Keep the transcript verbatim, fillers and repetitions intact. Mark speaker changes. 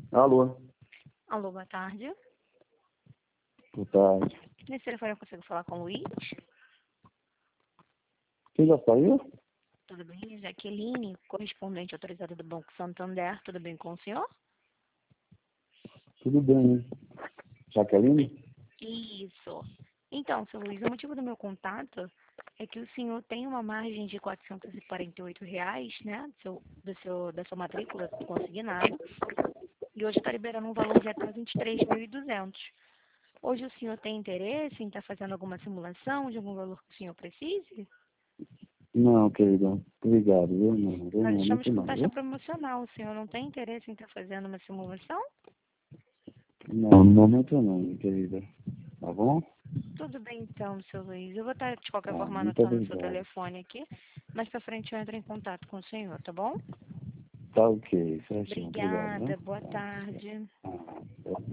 Speaker 1: Alô,
Speaker 2: Alô, boa tarde.
Speaker 1: boa tarde.
Speaker 2: Nesse telefone eu consigo falar com o Luiz?
Speaker 1: Quem já saiu?
Speaker 2: Tudo bem? Jaqueline, correspondente autorizada do Banco Santander. Tudo bem com o senhor?
Speaker 1: Tudo bem. Jaqueline?
Speaker 2: Isso. Então, seu Luiz, o motivo do meu contato é que o senhor tem uma margem de quatrocentos e quarenta e oito reais, né, do seu, do seu, da sua matrícula consignada, e hoje está liberando um valor de até vinte e três mil e duzentos. Hoje o senhor tem interesse em estar fazendo alguma simulação de algum valor que o senhor precise?
Speaker 1: Não, querida. Obrigado, viu? Não, no
Speaker 2: Nós estamos
Speaker 1: momento
Speaker 2: com
Speaker 1: não,
Speaker 2: taxa
Speaker 1: viu?
Speaker 2: promocional. O senhor não tem interesse em estar fazendo uma simulação?
Speaker 1: Não, no momento não, querida. Tá bom?
Speaker 2: Tudo bem então, seu Luiz. Eu vou estar, de qualquer
Speaker 1: Tá,
Speaker 2: forma,
Speaker 1: muito
Speaker 2: anotando o seu
Speaker 1: obrigado.
Speaker 2: telefone aqui. Mais pra frente eu entro em contato com o senhor, tá bom?
Speaker 1: Tá ok, certinho. Obrigado,
Speaker 2: Obrigada.
Speaker 1: viu?
Speaker 2: Boa tarde.
Speaker 1: Ah,